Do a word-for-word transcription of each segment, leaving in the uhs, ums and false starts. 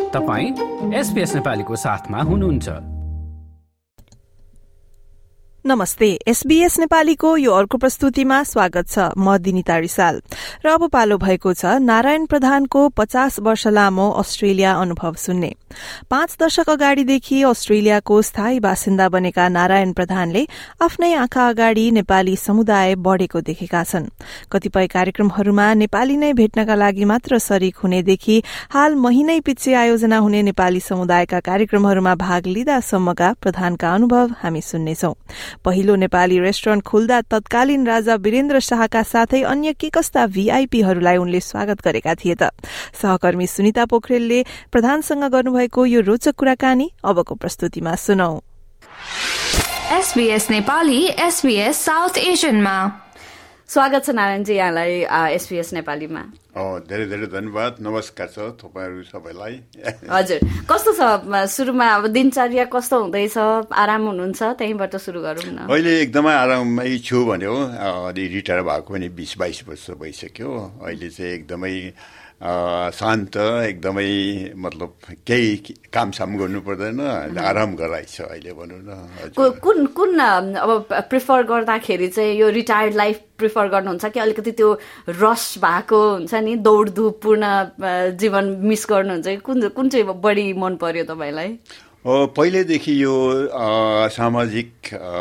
तपाईं एसबीएस नेपालीको साथमा हुनुहुन्छ। नमस्ते, एसबीएस नेपालीको यो अर्को प्रस्तुतिमा स्वागत छ। म दिनिता रिसाल र अब पालो भएको छ नारायण प्रधानको पचास वर्ष लामो अस्ट्रेलिया अनुभव सुन्ने। पाँच दशक अगाडिदेखि अस्ट्रेलियाको स्थायी बासिन्दा बनेका नारायण प्रधानले आफ्नै आँखा अगाडि नेपाली समुदाय बढ़ेको देखेका छन्। कतिपय कार्यक्रमहरूमा नेपाली नै भेट्नका लागि मात्र सरिक हुनेदेखि हाल महिनै पछि आयोजना हुने नेपाली समुदायका कार्यक्रमहरूमा भाग लिँदासम्मका प्रधानका अनुभव हामी सुन्नेछौं। पहिलो नेपाली रेस्टुरेन्ट खुल्दा तत्कालीन राजा वीरेन्द्र शाहका साथै अन्य के कस्ता वीआईपीहरूलाई उनले स्वागत गरेका थिए त। सहकर्मी सुनिता पोखरेलले प्रधानसँग गर्नुभएको यो रोचक कुराकानी अबको प्रस्तुतिमा सुनौ। एसबीएस नेपाली एसबीएस साउथ एसियनमा स्वागत छ नारायणजी यहाँलाई एसबीएस नेपालीमा। धेरै धेरै धन्यवाद। नमस्कार छ तपाईहरु सबैलाई। हजुर, कस्तो छ सुरुमा अब दिनचर्या कस्तो हुँदैछ? आराम हुनुहुन्छ? त्यहीबाट सुरु गरौँ न। अहिले एकदमै आराममै छु भन्यो। अलि रिटायर भएको पनि बीस बाइस वर्ष भइसक्यो। अहिले चाहिँ एकदमै शान्त, एकदमै मतलब केही कामसाम गर्नु पर्दैन, आराम गराइछ अहिले भनौँ न। कुन कुन अब प्रिफर गर्दाखेरि चाहिँ यो रिटायर्ड लाइफ प्रिफर गर्नुहुन्छ कि अलिकति त्यो रस भएको हुन्छ नि दौडधुपपूर्ण जीवन मिस गर्नुहुन्छ कि कुन कुन चाहिँ बढी मन पर्यो तपाईँलाई? पहिलेदेखि यो सामाजिक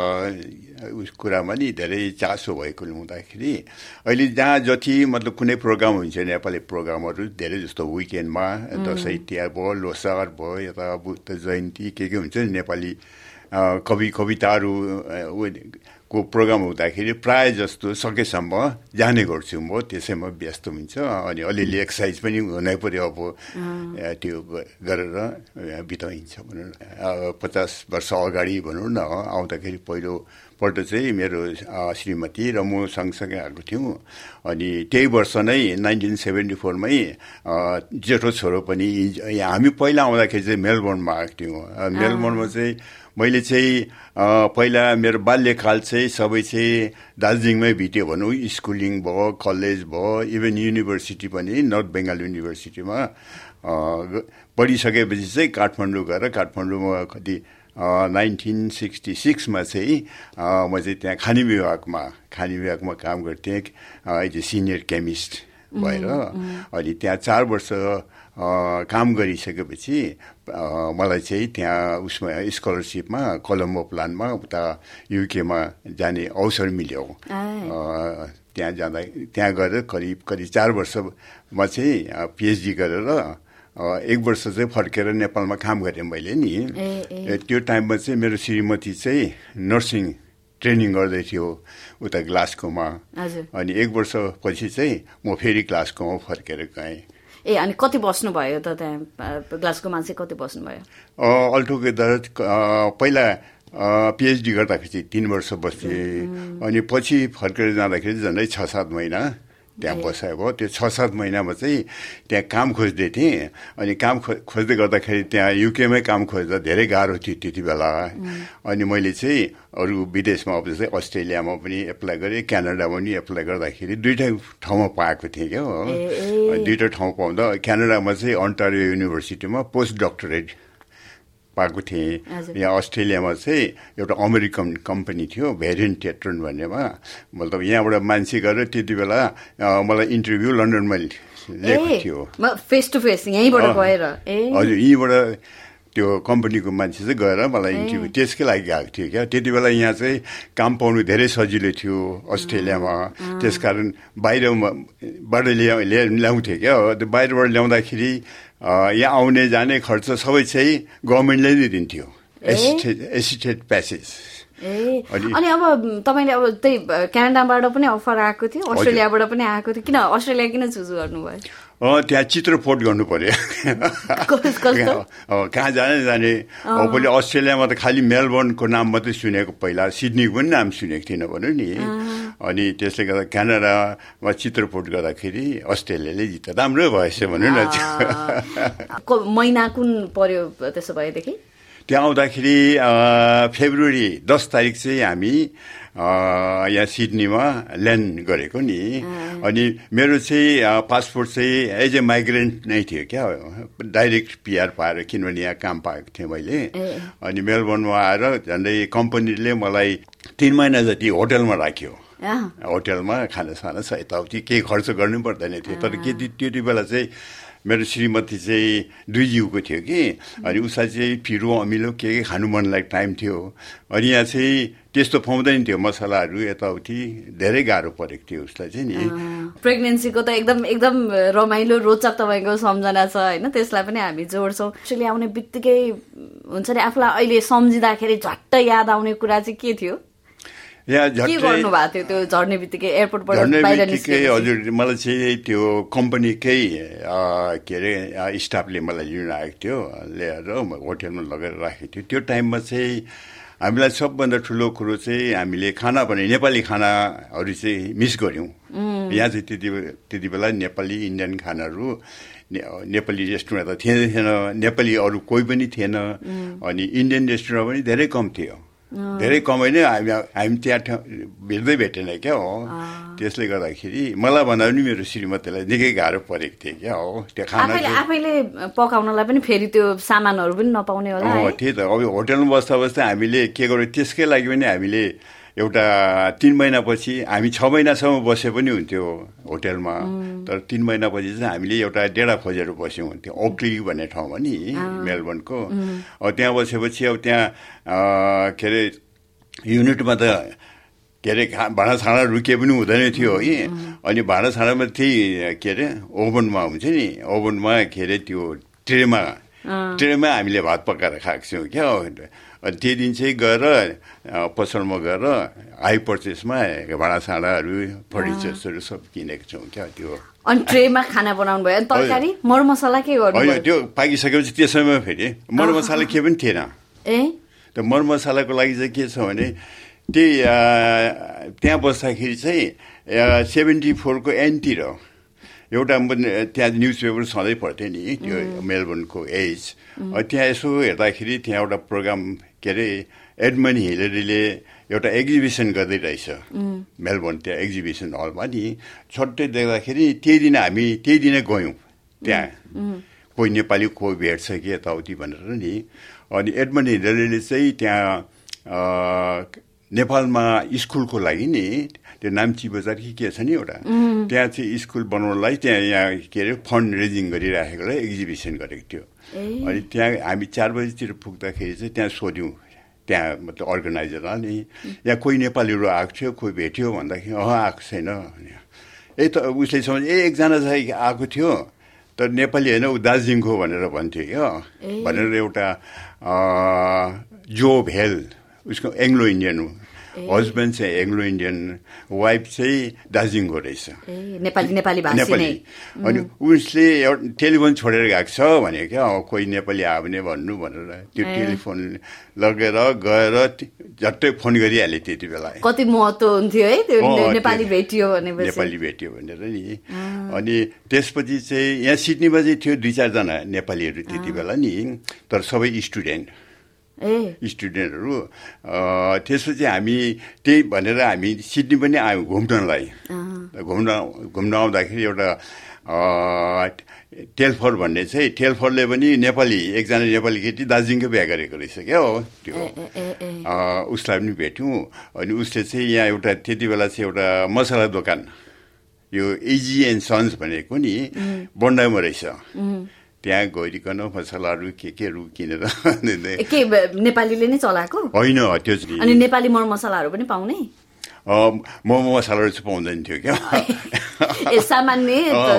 उस कुरामा नि धेरै चासो भएकोले हुँदाखेरि अहिले जहाँ जति मतलब कुनै प्रोग्राम हुन्छ नेपाली प्रोग्रामहरू धेरै जस्तो विकेन्डमा दसैँ तिहार भयो, लोसार भयो, यता बुद्ध जयन्ती के के हुन्छ नि नेपाली कवि कविताहरू को प्रोग्राम हुँदाखेरि प्राय जस्तो सकेसम्म जाने गर्छु म। त्यसैमा व्यस्त हुन्छ अनि अलिअलि एक्सर्साइज पनि हुनै पर्यो। अब त्यो गरेर बिताइन्छ भनौँ न। पचास वर्ष अगाडि भनौँ न आउँदाखेरि पहिलो पल्ट चाहिँ मेरो श्रीमती र म सँगसँगै आएको थियौँ। अनि त्यही वर्ष नै नाइन्टिन सेभेन्टी फोरमै जेठो छोरो पनि हामी पहिला आउँदाखेरि चाहिँ मेलबोर्नमा आएको थियौँ। मेलबोर्नमा चाहिँ मैले चाहिँ पहिला मेरो बाल्यकाल चाहिँ सबै चाहिँ दार्जिलिङमै बित्यो भनौँ। स्कुलिङ भयो, कलेज भयो, इभन युनिभर्सिटी पनि नर्थ बेङ्गाल युनिभर्सिटीमा पढिसकेपछि चाहिँ काठमाडौँ गएर काठमाडौँमा कति नाइन्टिन सिक्सटी सिक्समा चाहिँ म चाहिँ त्यहाँ खानी विभागमा खानी विभागमा काम गर्थेँ एज ए सिनियर केमिस्ट भएर। अनि त्यहाँ चार वर्ष काम गरिसकेपछि मलाई चाहिँ त्यहाँ उसमा स्कलरसिपमा कोलम्बो प्लानमा उता युकेमा जाने अवसर मिल्यो। त्यहाँ जाँदा त्यहाँ गएर करिब करिब चार वर्षमा चाहिँ पिएचडी गरेर एक वर्ष चाहिँ फर्केर नेपालमा काम गरेँ मैले नि। त्यो टाइममा चाहिँ मेरो श्रीमती चाहिँ नर्सिङ ट्रेनिङ गर्दै थियो उता ग्लास्कोमा। अनि एक वर्षपछि चाहिँ म फेरि ग्लास्कोमा फर्केर गएँ। ए अनि कति बस्नुभयो त त्यहाँ ग्लास्कोमा चाहिँ कति बस्नुभयो? अल्टुगेदर पहिला पिएचडी गर्दाखेरि चाहिँ तिन वर्ष बस्थेँ। अनि पछि फर्केर जाँदाखेरि झन्डै छ सात महिना त्यहाँ बसायो भयो। त्यो छ सात महिनामा चाहिँ त्यहाँ काम खोज्दै थिएँ। अनि काम खो खोज्दै गर्दाखेरि त्यहाँ युकेमै काम खोज्दा धेरै गाह्रो थियो त्यति बेला। अनि मैले चाहिँ अरू विदेशमा अब जस्तै अस्ट्रेलियामा पनि एप्लाई गरेँ, क्यानाडामा पनि एप्लाई गर्दाखेरि दुईवटा ठाउँमा पाएको थिएँ क्या हो। दुईवटा ठाउँ पाउँदा क्यानाडामा चाहिँ अन्टारियो युनिभर्सिटीमा पोस्ट डक्टरेट पाएको थिएँ। यहाँ अस्ट्रेलियामा चाहिँ एउटा अमेरिकन कम्पनी थियो भेरिएन्ट टेट्रोन भन्नेमा। मतलब यहाँबाट मान्छे गरेर त्यति बेला मलाई इन्टरभ्यू लन्डनमा लिएको थियो फेस टु फेस यहीँबाट गएर। हजुर, यहीँबाट त्यो कम्पनीको मान्छे चाहिँ गएर मलाई इन्टरभ्यू त्यसकै लागि गएको थियो क्या। त्यति बेला यहाँ चाहिँ काम पाउनु धेरै सजिलो थियो अस्ट्रेलियामा। त्यसकारण बाहिरबाट ल्या ल्याउँथेँ क्या। त्यो बाहिरबाट ल्याउँदाखेरि यहाँ आउने जाने खर्च सबै चाहिँ गभर्मेन्टले नै दिन्थ्यो, एसिस्टेड प्यासेज। अनि अब तपाईँले अब त्यही क्यानाडाबाट पनि अफर आएको थियो, अस्ट्रेलियाबाट पनि आएको थियो, किन अस्ट्रेलिया किन चुज गर्नुभयो? त्यहाँ चित्रपोट गर्नु पर्यो। कहाँ जाने जाने पहिले अस्ट्रेलियामा त खालि मेलबोर्नको नाम मात्रै सुनेको, पहिला सिडनीको पनि नाम सुनेको थिएन भनौँ नि। अनि त्यसले गर्दा क्यानाडामा चित्रपोट गर्दाखेरि अस्ट्रेलियाले जित्दा राम्रो भएछ भनौँ न। महिना कुन पर्यो त्यसो भएदेखि? त्यहाँ आउँदाखेरि फेब्रुअरी दस तारिक चाहिँ हामी यहाँ सिडनीमा ल्यान्ड गरेको नि अनि मेरो चाहिँ पासपोर्ट चाहिँ एज ए माइग्रेन्ट नै थियो क्या डाइरेक्ट पिआर पाएर किनभने यहाँ काम पाएको थिएँ मैले अनि मेलबर्नमा आएर झन्डै कम्पनीले मलाई तीन महिना जति होटलमा राख्यो होटलमा खानासाना छ यताउति केही खर्च गर्नु पर्दैन थियो तर के त्यति बेला चाहिँ मेरो श्रीमती चाहिँ दुई जिउको थियो कि अनि उसलाई चाहिँ पिरो अमिलो के के खानु मन लागेको टाइम थियो अनि यहाँ चाहिँ त्यस्तो पाउँदैन थियो मसलाहरू यताउति धेरै गाह्रो परेको थियो उसलाई चाहिँ नि प्रेग्नेन्सीको त एकदम एकदम रमाइलो रोचक तपाईँको सम्झना छ होइन त्यसलाई पनि हामी जोड्छौँ एक्चुअली आउने बित्तिकै हुन्छ नि आफूलाई अहिले सम्झिँदाखेरि झट्ट याद आउने कुरा चाहिँ के थियो के गर्नु भएको थियो त्यो झर्ने बित्तिकै एयरपोर्टबाट बाहिर निस्केपछि हजुर मलाई चाहिँ त्यो कम्पनीकै के अरे स्टाफले मलाई लिन आएको थियो ल्याएर होटलमा लगेर राखेको थियो त्यो टाइममा चाहिँ हामीलाई सबभन्दा ठुलो कुरो चाहिँ हामीले खाना भने नेपाली खानाहरू चाहिँ मिस गऱ्यौँ यहाँ चाहिँ त्यति त्यति बेला नेपाली इन्डियन खानाहरू नेपाली रेस्टुरेन्ट त थिएन थिएन नेपाली अरू कोही पनि थिएन अनि इन्डियन रेस्टुरेन्ट पनि धेरै कम थियो धेरै कमै नै हामी हामी त्यहाँ भेट्दै भेटेन क्या हो त्यसले गर्दाखेरि मलाई भन्दा पनि मेरो श्रीमतीलाई निकै गाह्रो परेको थियो क्या हो त्यो खाना आफैले पकाउनलाई पनि फेरि त्यो सामानहरू पनि नपाउने होला हो त्यही त अब होटलमा बस्दा बस्दा हामीले के गर्यो त्यसकै लागि पनि हामीले एउटा तीन महिनापछि हामी छ महिनासम्म बसे पनि हुन्थ्यो होटलमा तर तीन महिनापछि चाहिँ हामीले एउटा डेढा खोजेर बस्यौँ हुन्थ्यो ओक्ली भन्ने ठाउँमा नि मेलबर्नको अब त्यहाँ बसेपछि अब त्यहाँ के अरे युनिटमा त के अरे भाँडासाँडा रुके पनि हुँदैन थियो है अनि भाँडासाँडामा त्यही के अरे ओभनमा हुन्छ नि ओभनमा के अरे त्यो ट्रेमा ट्रेमा हामीले भात पकाएर खाएको छौँ क्या अनि त्यो दिन चाहिँ गएर पसलमा गएर हाई पर्चेसमा भाँडासाँडाहरू फर्निचर्सहरू सब किनेको छौँ क्या त्यो अनि ट्रेमा खाना बनाउनु भयो तरकारी मरमसला के गर्नु होइन त्यो पाकिसकेपछि त्यसैमा फेरि मरमसला के पनि थिएन ए त्यो मरमसलाको लागि चाहिँ के छ भने त्यही त्यहाँ बस्दाखेरि चाहिँ सेभेन्टी फोरको एन्डतिर एउटा त्यहाँ न्युज पेपर सधैँ पढ्थेँ नि त्यो मेलबर्नको एज त्यहाँ यसो हेर्दाखेरि त्यहाँ एउटा प्रोग्राम के अरे एडमन्ड हिलेरीले एउटा एक्जिबिसन गर्दै रहेछ मेलबर्न त्यहाँ एक्जिबिसन हलमा नि छट्टै देख्दाखेरि त्यही दिन हामी त्यही दिन गयौँ त्यहाँ कोही नेपाली कोही भेट्छ कि यताउति भनेर नि अनि एडमन्ड हिलेरीले चाहिँ त्यहाँ नेपालमा स्कुलको लागि नि त्यो नाम्ची बजार कि के छ नि एउटा त्यहाँ चाहिँ स्कुल बनाउनलाई त्यहाँ यहाँ के अरे फन्ड रेजिङ गरिराखेकोलाई एक्जिबिसन गरेको थियो अनि त्यहाँ हामी चार बजीतिर पुग्दाखेरि चाहिँ त्यहाँ सोध्यौँ त्यहाँ मतलब अर्गनाइजरलाई नि यहाँ कोही नेपालीहरू आएको थियो कोही भेट्यो भन्दाखेरि अह आएको छैन ए त उसले सम्झ ए एकजना चाहिँ आएको थियो तर नेपाली होइन ऊ दार्जिलिङको भनेर भन्थ्यो क्या भनेर एउटा जो भेल उसको एङ्ग्लो इन्डियन हो हस्बेन्ड चाहिँ एङ्ग्लो इन्डियन वाइफ चाहिँ दार्जिलिङको रहेछ नेपाली नेपाली नेपाली अनि उसले टेलिफोन छोडेर गएको छ भने क्या कोही नेपाली आयो भने भन्नु भनेर त्यो टेलिफोन लगेर गएर झट्टै फोन गरिहाल्यो त्यति बेला कति महत्त्व हुन्थ्यो है त्यो नेपाली भेटियो भने नेपाली भेटियो भनेर नि अनि त्यसपछि चाहिँ यहाँ सिडनीमा चाहिँ थियो दुई चारजना नेपालीहरू त्यति बेला नि तर सबै स्टुडेन्ट स्टुडेन्टहरू त्यसपछि हामी त्यही भनेर हामी सिडनी पनि आयौँ घुम्नलाई घुम्न घुम्न आउँदाखेरि एउटा टेलफर भन्ने चाहिँ टेलफरले पनि नेपाली एकजना नेपाली केटी दार्जिलिङकै बिहा गरेको रहेछ क्या हो त्यो उसलाई पनि भेट्यौँ अनि उसले चाहिँ यहाँ एउटा त्यति बेला चाहिँ एउटा मसला दोकान यो एजी एन्ड सन्स भनेको नि बन्डाइमा रहेछ त्यहाँ गइकन मसलाहरू के केहरू किनेर के नेपालीले नै चलाएको होइन त्यो अनि नेपाली मरमसलाहरू पनि पाउने मोमो मसलाहरू चाहिँ पाउँदैन थियो क्या सामान्य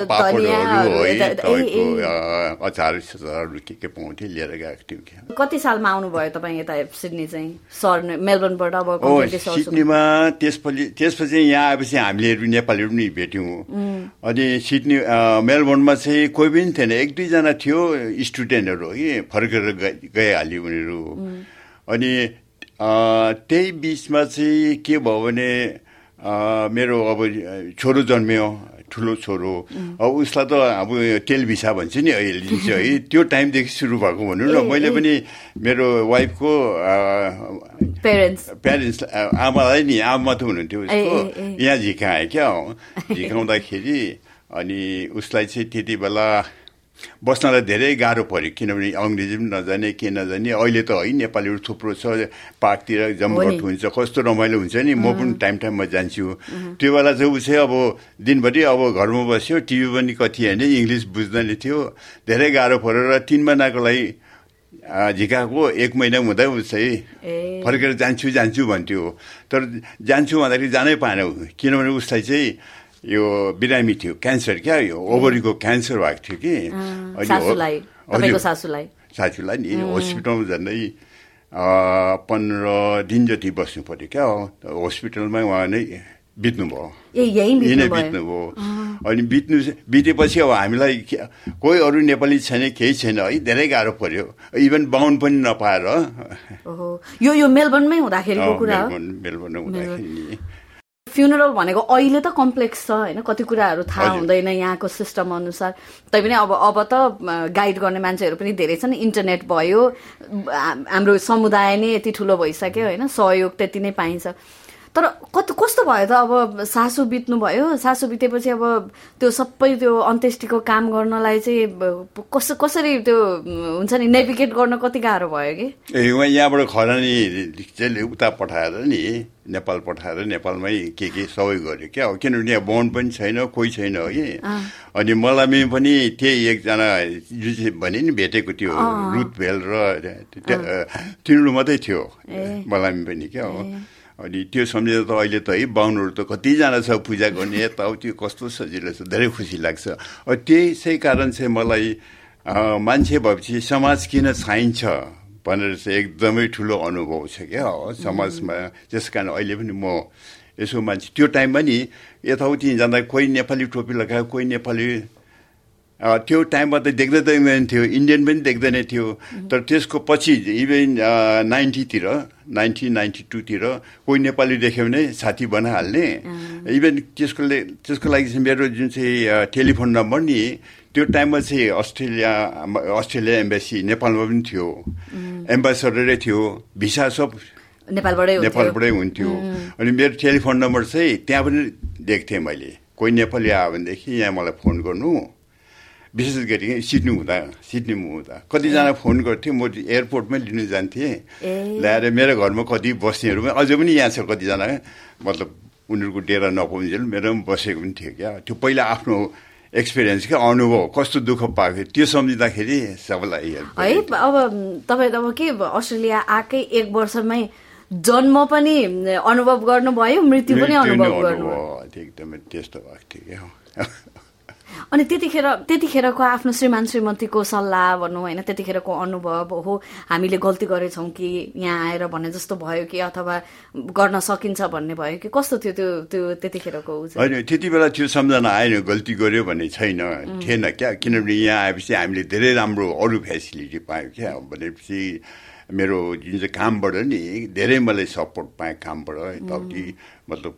अचार सचारहरू के के पाउँथ्यो लिएर गएको थियौँ क्या कति सालमा आउनुभयो तपाईँ यता सिडनी चाहिँ सर्ने मेलबर्नबाट अब सिडनीमा त्यसपछि त्यसपछि यहाँ आएपछि हामीले नेपालीहरू पनि भेट्यौँ अनि सिडनी मेलबर्नमा चाहिँ कोही पनि थिएन एक दुईजना थियो स्टुडेन्टहरू कि फर्केर गइहाल्यो उनीहरू अनि त्यही बिचमा चाहिँ के भयो भने मेरो अब छोरो जन्मियो ठुलो छोरो अब उसलाई त अब टेलिभिसा भन्छ नि अहिले लिन्छ है त्यो टाइमदेखि सुरु भएको भनौँ न मैले पनि मेरो वाइफको पेरेन्ट्स पेरेन्ट्स आमालाई नि आमा त हुनुहुन्थ्यो उसको यहाँ झिकाएँ क्या झिकाउँदाखेरि अनि उसलाई चाहिँ त्यति बेला बस्नलाई धेरै गाह्रो पऱ्यो किनभने अङ्ग्रेजी पनि नजाने के नजाने अहिले त है नेपालीहरू थुप्रो छ पार्कतिर जमघट हुन्छ कस्तो रमाइलो हुन्छ नि म पनि टाइम टाइममा जान्छु त्यो बेला चाहिँ ऊ चाहिँ अब दिनभरि अब घरमा बस्यो टिभी पनि कति होइन इङ्ग्लिस बुझ्दैन थियो धेरै गाह्रो पऱ्यो र तिन महिनाको लागि झिकाएको एक महिना हुँदै ऊ चाहिँ फर्केर जान्छु जान्छु भन्थ्यो तर जान्छु भन्दाखेरि जानै पाएन किनभने उसलाई चाहिँ यो बिरामी थियो क्यान्सर क्या यो ओभरीको क्यान्सर भएको थियो कि अनि सासूलाई सासूलाई नि हस्पिटलमा झन्डै पन्ध्र दिन जति बस्नु पर्यो क्या हस्पिटलमा उहाँ नै बित्नुभयो यहीँ बित्नुभयो अनि बित्नु बितेपछि अब हामीलाई कोही अरू नेपाली छैन केही छैन है धेरै गाह्रो पर्यो इभन बाहुन पनि नपाएर यो यो मेलबर्नमै हुँदाखेरिको कुरा हो मेलबर्न हुँदाखेरि फ्युनरल भनेको अहिले त कम्प्लेक्स छ होइन कति कुराहरू थाहा हुँदैन यहाँको सिस्टम अनुसार तैपनि अब अब त गाइड गर्ने मान्छेहरू पनि धेरै छन् इन्टरनेट भयो हाम्रो समुदाय नै यति ठुलो भइसक्यो होइन सहयोग त्यति नै पाइन्छ तर कति कस्तो भयो त अब सासू बित्नु भयो सासू बितेपछि अब त्यो सबै त्यो अन्त्येष्टिको काम गर्नलाई चाहिँ कस कसरी त्यो हुन्छ नि नेभिगेट गर्न कति गाह्रो भयो कि ए उहाँ यहाँबाट खरानी चाहिँ उता पठाएर नि नेपाल पठाएर नेपालमै के के सबै गर्यो क्या हो किनभने यहाँ बाहुन पनि छैन कोही छैन कि अनि मलाई पनि त्यही एकजना जुन चाहिँ भने नि भेटेको थियो रुथ भेल र तिनीहरू मात्रै थियो मलाई पनि क्या हो अनि त्यो सम्झेर त अहिले त है बाहुनहरू त कतिजना छ पूजा गर्ने यताउति कस्तो सजिलो छ धेरै खुसी लाग्छ त्यसै कारण चाहिँ मलाई मान्छे भएपछि समाज किन चाहिन्छ भनेर चाहिँ एकदमै ठुलो अनुभव छ क्या समाजमा त्यस कारण अहिले पनि म यसो मान्छे त्यो टाइममा नि यताउति जाँदा कोही नेपाली टोपी लगायो कोही नेपाली त्यो टाइममा त देख्दै देख्दैन थियो इन्डियन पनि देख्दैन थियो तर त्यसको पछि इभेन नाइन्टीतिर नाइन्टिन नाइन्टी टूतिर कोही नेपाली देख्यो भने साथी बनाइहाल्ने इभेन त्यसको त्यसको लागि चाहिँ मेरो जुन चाहिँ टेलिफोन नम्बर नि त्यो टाइममा चाहिँ अस्ट्रेलिया अस्ट्रेलिया एम्बेसी नेपालमा पनि थियो एम्बेसडरै थियो भिसा सब नेपालबाटै नेपालबाटै हुन्थ्यो अनि मेरो टेलिफोन नम्बर चाहिँ त्यहाँ पनि देख्थेँ मैले कोही नेपाली आयो भनेदेखि यहाँ मलाई फोन गर्नु विशेष गरी सिड्नी हुँदा सिड्नीमा हुँदा कतिजना फोन गर्थ्यो म एयरपोर्टमै लिनु जान्थेँ ल्याएर मेरो घरमा कति बस्नेहरू पनि अझै पनि यहाँ छ कतिजना मतलब उनीहरूको डेरा नपाउन्जेल मेरो पनि बसेको पनि थियो क्या त्यो पहिला आफ्नो एक्सपिरियन्स क्या अनुभव कस्तो दुःख पाएको त्यो सम्झिँदाखेरि सबैलाई है अब तपाईँ अब के अस्ट्रेलिया आएकै एक वर्षमै जन्म पनि अनुभव गर्नुभयो मृत्यु पनि अनुभव गर्नुभयो एकदमै त्यस्तो भएको थियो क्या अनि त्यतिखेर त्यतिखेरको आफ्नो श्रीमान श्रीमतीको सल्लाह भनौँ होइन त्यतिखेरको अनुभव हो हामीले गल्ती गरेछौँ कि यहाँ आएर भन्ने जस्तो भयो कि अथवा गर्न सकिन्छ भन्ने भयो कि कस्तो थियो त्यो त्यो त्यतिखेरको होइन त्यति बेला त्यो सम्झना आएन गल्ती गर्यो भन्ने छैन थिएन क्या किनभने यहाँ आएपछि हामीले धेरै राम्रो अरू फेसिलिटी पायौँ क्या भनेपछि मेरो जुन चाहिँ कामबाट नि धेरै मलाई सपोर्ट पाएँ कामबाट यताउति मतलब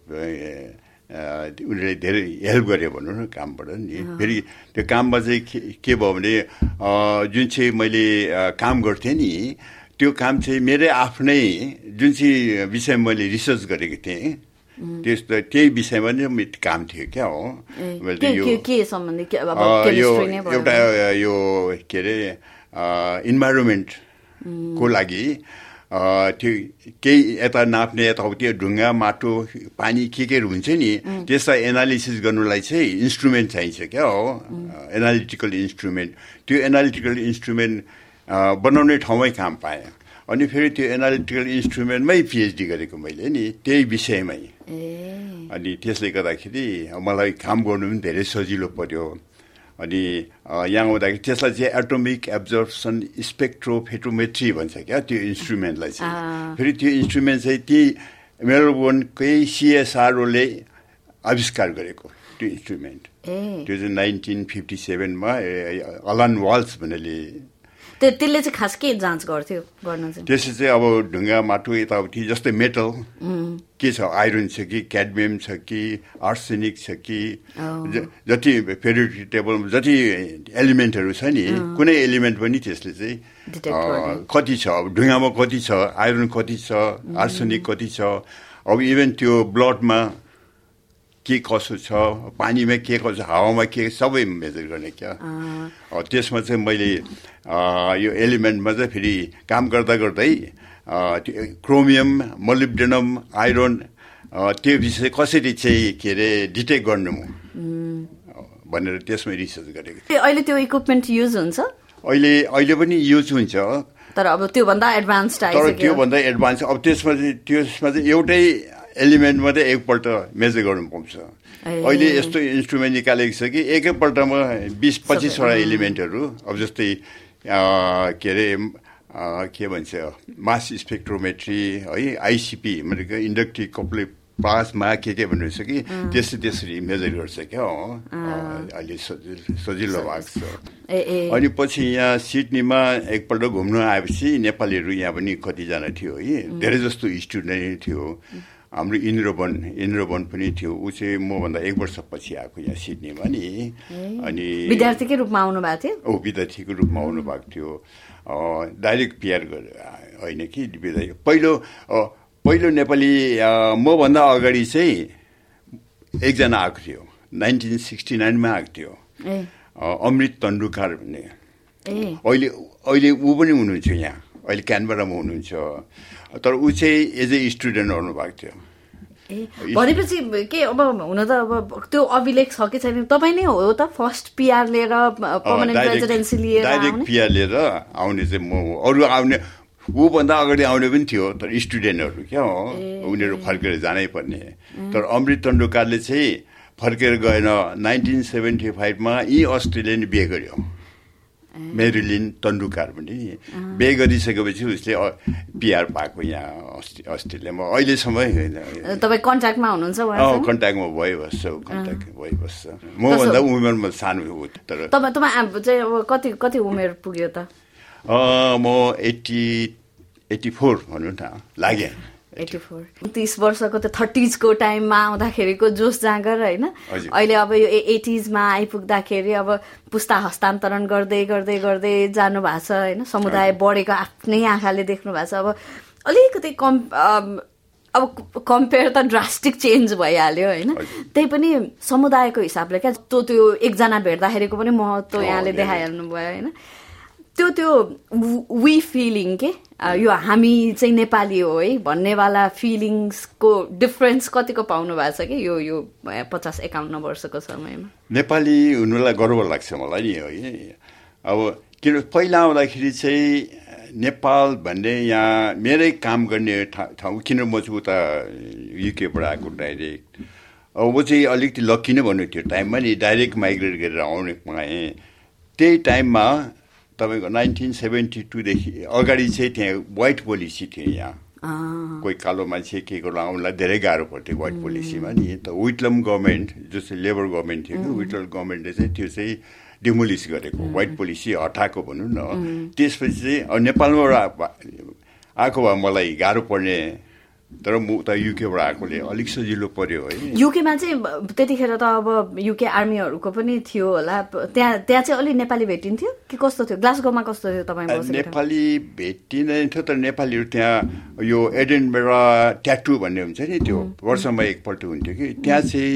उनीहरूले धेरै हेल्प गरे भनौँ न कामबाट नि फेरि त्यो काममा चाहिँ के भयो भने जुन चाहिँ मैले काम गर्थेँ नि त्यो काम चाहिँ मेरै आफ्नै जुन चाहिँ विषयमा मैले रिसर्च गरेको थिएँ त्यस्तो त्यही विषयमा नै काम थियो क्या हो यो एउटा यो के अरे इन्भाइरोमेन्टको लागि त्यो केही यता नाप्ने यताउति ढुङ्गा माटो पानी के के हुन्छ नि त्यसलाई एनालिसिस गर्नुलाई चाहिँ इन्स्ट्रुमेन्ट चाहिन्छ क्या हो एनालिटिकल इन्स्ट्रुमेन्ट त्यो एनालिटिकल इन्स्ट्रुमेन्ट बनाउने ठाउँमै काम पाएँ अनि फेरि त्यो एनालिटिकल इन्स्ट्रुमेन्टमै पिएचडी गरेको मैले नि त्यही विषयमै अनि त्यसले गर्दाखेरि मलाई काम गर्नु पनि धेरै सजिलो पर्यो अनि यहाँ आउँदाखेरि त्यसलाई चाहिँ एटोमिक एब्जर्प्सन स्पेक्ट्रोफोटोमेट्री भन्छ क्या त्यो इन्स्ट्रुमेन्टलाई चाहिँ फेरि त्यो इन्स्ट्रुमेन्ट चाहिँ ती मेलबोर्नकै सिएसआरओले आविष्कार गरेको त्यो इन्स्ट्रुमेन्ट त्यो चाहिँ नाइन्टिन फिफ्टी सेभेनमा अलन वाल्स भन्नेले त्यसले चाहिँ खास के जाँच गर्थ्यो गर्न चाहिँ? त्यसले चाहिँ अब ढुङ्गा माटो यताउति जस्तै मेटल के छ, आइरन छ कि क्याडमियम छ कि आर्सेनिक छ कि जति पेरियोडिक टेबलमा जति एलिमेन्टहरू छ नि कुनै एलिमेन्ट पनि त्यसले चाहिँ कति छ, अब ढुङ्गामा कति छ, आइरन कति छ, आर्सेनिक कति छ, अब इभन त्यो ब्लडमा के कसो छ, पानीमा के कसो, हावामा के, सबै मेजर गर्ने क्या। त्यसमा चाहिँ मैले यो एलिमेन्टमा चाहिँ फेरि काम गर्दा गर्दै क्रोमियम, मोलिब्डेनम, आइरन त्यो विषय कसरी चाहिँ के अरे डिटेक्ट गर्नु भनेर त्यसमा रिसर्च गरेको थिएँ। अहिले त्यो इक्विपमेन्ट युज हुन्छ? अहिले अहिले पनि युज हुन्छ, तर अब त्योभन्दा एडभान्स्ड आइसक्यो। तर त्योभन्दा एडभान्स अब त्यसमा चाहिँ त्यसमा चाहिँ एउटै एलिमेन्ट मात्रै एकपल्ट मेजर गर्नु पाउँछ। अहिले यस्तो इन्स्ट्रुमेन्ट निकालेको छ कि एकैपल्टमा बिस पच्चिसवटा एलिमेन्टहरू, अब जस्तै के अरे के भन्छ मास स्पेक्ट्रोमेट्री है, आइसिपी भनेको इन्डक्टिभ कप्लिट प्लाज्मा के के भन्नुहुन्छ कि त्यसरी त्यसरी मेजर गर्छ क्या। अहिले सजिलो भएको छ। अनि पछि यहाँ सिडनीमा एकपल्ट घुम्नु आएपछि नेपालीहरू यहाँ पनि कतिजना थियो है, धेरै जस्तो स्टुडेन्ट थियो। हाम्रो इन्द्रवन इन्द्रवन पनि थियो, ऊ चाहिँ मभन्दा एक वर्ष पछि आएको यहाँ सिडनीमा नि। अनि विद्यार्थीकै रूपमा आउनु भएको थियो? ओ विद्यार्थीको रूपमा आउनु भएको थियो, डाइरेक्ट पिआर होइन कि विद्यार्थी। पहिलो पहिलो नेपाली मभन्दा अगाडि चाहिँ एकजना आएको थियो, नाइन्टिन सिक्सटी नाइनमा आएको थियो, अमृत तन्डुकार भन्ने। अहिले अहिले ऊ पनि हुनुहुन्छ यहाँ, अहिले क्यानबरामा हुनुहुन्छ, तर ऊ चाहिँ एज ए स्टुडेन्ट आउनु भएको थियो। भनेपछि के अब हुन त अब त्यो अभिलेख छ कि छैन? तपाईँ नै हो त फर्स्ट पिआर लिएर पर्मानेन्ट रेजिडेन्सी लिएर? डाइरेक्ट पिआर लिएर आउने चाहिँ म हो। अरू आउने ऊभन्दा अगाडि आउने पनि थियो, तर स्टुडेन्टहरू क्या हो, उनीहरू फर्केर जानै पर्ने। तर अमृत तन्डुकारले चाहिँ फर्केर गएन, नाइन्टिन सेभेन्टी फाइभमा यी अस्ट्रेलियाले बिहे गर्यो, मेरिलिन तन्डुकार पनि। बिहे गरिसकेपछि उसले पिआर पाएको यहाँ अस्ट्रेलियामा अहिलेसम्म। तपाईँ कन्ट्याक्टमा हुनुहुन्छ? कन्ट्याक्टमा भइबस्छ, कन्ट्याक्ट भइबस्छ। मभन्दा उमेरमा सानो हो। तर तपाईँ तपाईँ चाहिँ अब कति कति उमेर पुग्यो त? म एट्टी एट्टी फोर भनौँ न लाग्यो। एट्टी फोर तीस वर्षको त थर्टिजको टाइममा आउँदाखेरिको जोस जाँगर होइन। अहिले अब यो एटिजमा आइपुग्दाखेरि अब पुस्ता हस्तान्तरण गर्दै गर्दै गर्दै जानु भएको छ होइन, समुदाय बढेको आफ्नै आँखाले देख्नु भएको छ। अब अलिकति कम् अब कम्पेयर त ड्रास्टिक चेन्ज भइहाल्यो होइन। त्यही पनि समुदायको हिसाबले क्या त्यो त्यो एकजना भेट्दाखेरिको पनि महत्त्व यहाँले देखाइहाल्नु भयो होइन। त्यो त्यो वी फिलिङ के यो हामी चाहिँ नेपाली हो है भन्नेवाला फिलिङ्सको डिफरेन्स कतिको पाउनु भएको छ कि यो यो पचास एकाउन्न वर्षको समयमा? नेपाली हुनुलाई गर्व लाग्छ मलाई नि है। अब किन पहिला आउँदाखेरि चाहिँ नेपाल भन्ने यहाँ मेरै काम गर्ने ठाउँ, किन म चाहिँ उता युकेबाट आएको डाइरेक्ट। अब म चाहिँ अलिकति लक्की नै भन्नु त्यो टाइममा नि डाइरेक्ट माइग्रेट गरेर आउने पाएँ। त्यही टाइममा तपाईँको नाइन्टिन सेभेन्टी टूदेखि अगाडि चाहिँ त्यहाँ वाइट पोलिसी थियो यहाँ। कोही कालो मान्छे के गर्नु आउनलाई धेरै गाह्रो पर्थ्यो वाइट पोलिसीमा नि। त विटलम गभर्मेन्ट जस्तै लेबर गभर्मेन्ट थियो कि विटलम गभर्मेन्टले चाहिँ त्यो चाहिँ डिमोलिस गरेको, वाइट पोलिसी हटाएको भनौँ न। त्यसपछि चाहिँ अब नेपालबाट आएको भए मलाई गाह्रो पर्ने, तर म उता युकेबाट आएकोले अलिक सजिलो पर्यो है। युकेमा चाहिँ त्यतिखेर त अब युके आर्मीहरूको पनि थियो होला, त्यहाँ त्यहाँ चाहिँ अलिक नेपाली भेटिन्थ्यो कि कस्तो थियो? ग्लासगोमा कस्तो थियो तपाईँ? नेपाली भेटिँदैन थियो, तर नेपालीहरू त्यहाँ यो एडेनबरा ट्याटु भन्ने हुन्छ नि, त्यो वर्षमा एकपल्ट हुन्थ्यो कि। त्यहाँ चाहिँ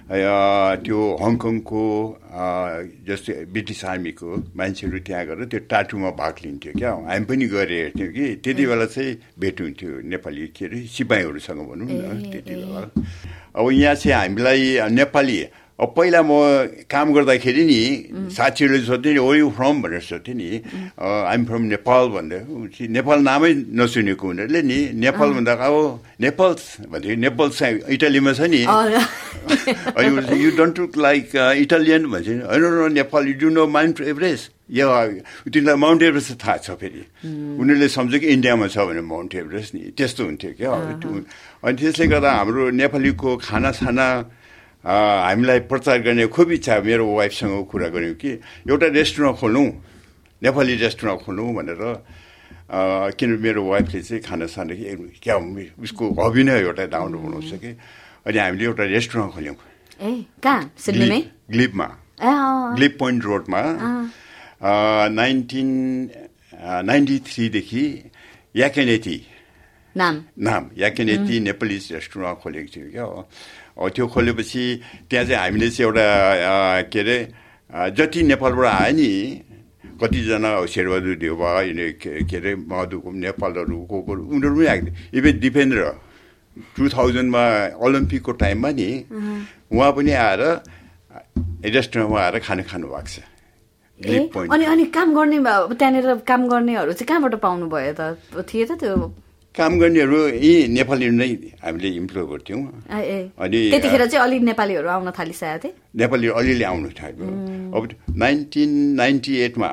त्यो हङकङको जस्तै ब्रिटिस आर्मीको मान्छेहरू त्यहाँ गएर त्यो टाटुमा भाग लिन्थ्यो क्या। हामी पनि गएर हेर्थ्यौँ कि त्यति बेला चाहिँ भेट हुन्थ्यो नेपाली के अरे सिपाहीहरूसँग भनौँ न त्यति बेला। अब यहाँ चाहिँ हामीलाई नेपाली अब पहिला म काम गर्दाखेरि नि साथीहरूले सोध्थ्यो नि, ओ यु फ्रम भनेर सोध्थ्यो नि, आइएम फ्रम नेपाल भन्दा नेपाल नामै नसुनेको उनीहरूले नि नेपाल भन्दा अब नेपाल्स भन्थ्यो। नेपाल्स इटालीमा छ नि, you don't look like Italian भन्छ नि। होइन Nepal you do know Mount Everest, यो तिनीहरूलाई माउन्ट एभरेस्ट थाहा छ। फेरि उनीहरूले सम्झ्यो कि इन्डियामा छ भने माउन्ट एभरेस्ट नि, त्यस्तो हुन्थ्यो क्या। अनि त्यसले गर्दा हाम्रो नेपालीको खानासाना हामीलाई प्रचार गर्ने खुब इच्छा। मेरो वाइफसँग कुरा गऱ्यौँ कि एउटा रेस्टुरेन्ट खोलौँ नेपाली रेस्टुरेन्ट खोलौँ भनेर किन मेरो वाइफले चाहिँ खाना साना क्या उसको हबी नै एउटा डाउन बनाउँछ कि अनि हामीले एउटा रेस्टुरेन्ट खोल्यौँ ए कहाँ सिडनीमै ग्लिपमा ग्लिप पोइन्ट रोडमा नाइन्टिन नाइन्टी थ्रीदेखि याकेनेटी नाम नाम याकेनेटी नेपालिज रेस्टुरेन्ट खोलेको थियो क्या त्यो खोलेपछि त्यहाँ चाहिँ हामीले चाहिँ एउटा के अरे जति नेपालबाट आयो नि कतिजना शेरबहादुर देउवा के अरे मधुको नेपालहरू को को उनीहरू पनि आएको थियो इभन दिपेन्द्र टु थाउजन्डमा ओलम्पिकको टाइममा नि उहाँ पनि आएर रेस्टुरेन्टमा आएर खाना खानु भएको छ अनि अनि काम गर्ने त्यहाँनिर काम गर्नेहरू चाहिँ कहाँबाट पाउनु भयो त थिए त त्यो काम गर्नेहरू यी नेपालीहरू नै हामीले इम्प्लोय गर्थ्यौँ अनि त्यतिखेर चाहिँ अलि नेपालीहरू आउन थालिसकेको थिए नेपालीहरू अलिअलि आउनु थाल्यो अब नाइन्टिन नाइन्टी एटमा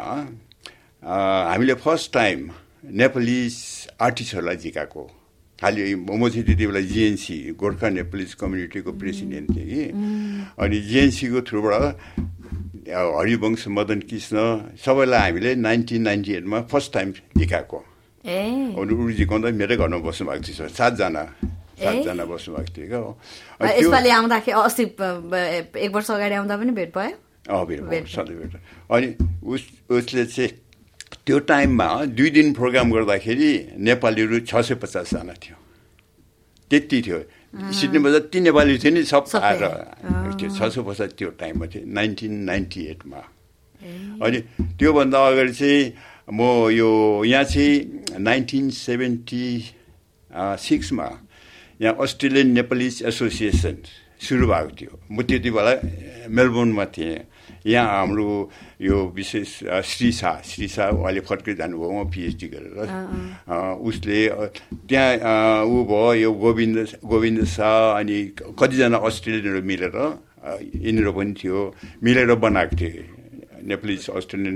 हामीले फर्स्ट टाइम नेपालिज आर्टिस्टहरूलाई झिकाएको खालि म चाहिँ त्यति बेला जिएनसी गोर्खा नेपालिज कम्युनिटीको प्रेसिडेन्ट थिएँ कि अनि जिएनसीको थ्रुबाट हरिवंश मदन कृष्ण सबैलाई हामीले नाइन्टिन नाइन्टी एटमा फर्स्ट टाइम झिकाएको अनि उनी झिकाउँदा मेरै घरमा बस्नु भएको थियो सातजना सातजना बस्नु भएको थियो क्या यसपालि आउँदाखेरि अस्ति एक वर्ष अगाडि आउँदा पनि भेट भयो अँ भेट भयो सधैँ भेट अनि उस उसले चाहिँ त्यो टाइममा दुई दिन प्रोग्राम गर्दाखेरि नेपालीहरू छ सय पचासजना थियो त्यति थियो सिडनीमा जति नेपाली थियो नि सब आएर थियो छ सय पचास त्यो टाइममा थियो नाइन्टिन नाइन्टी एटमा अनि त्योभन्दा अगाडि चाहिँ म यो यहाँ चाहिँ नाइन्टिन सेभेन्टी सिक्समा यहाँ अस्ट्रेलियन नेपालिज एसोसिएसन सुरु भएको थियो म त्यति बेला मेलबोर्नमा थिएँ यहाँ हाम्रो यो विशेष श्री शाह श्री शाह अहिले फर्कै जानुभयो उहाँ पिएचडी गरेर उसले त्यहाँ ऊ भयो यो गोविन्द गोविन्द शाह अनि कतिजना अस्ट्रेलियनहरू मिलेर यिनीहरू पनि थियो मिलेर बनाएको थियो नेपालिज अस्ट्रेलियन